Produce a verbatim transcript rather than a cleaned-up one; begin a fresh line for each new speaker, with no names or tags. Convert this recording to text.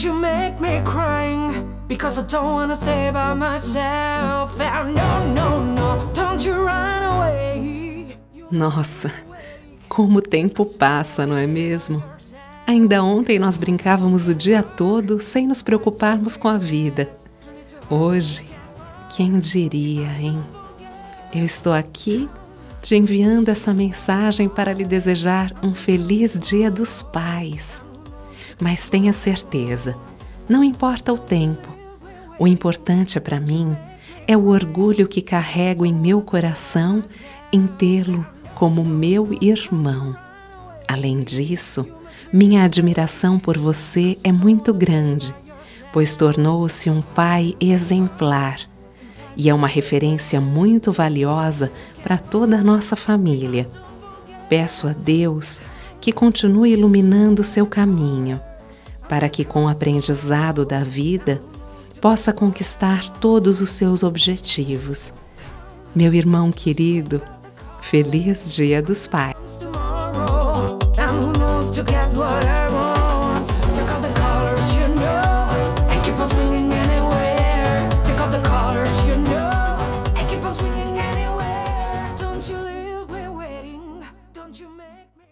you make me crying, because I don't wanna stay by myself. And no, no, no, don't you run away.
Nossa, como o tempo passa, não é mesmo? Ainda ontem nós brincávamos o dia todo sem nos preocuparmos com a vida. Hoje, quem diria, hein? Eu estou aqui te enviando essa mensagem para lhe desejar um feliz Dia dos Pais. Mas tenha certeza, não importa o tempo. O importante para mim é o orgulho que carrego em meu coração em tê-lo como meu irmão. Além disso, minha admiração por você é muito grande, pois tornou-se um pai exemplar e é uma referência muito valiosa para toda a nossa família. Peço a Deus que continue iluminando seu caminho, para que com o aprendizado da vida possa conquistar todos os seus objetivos. Meu irmão querido, feliz Dia dos Pais!
Tomorrow, and who knows to get what I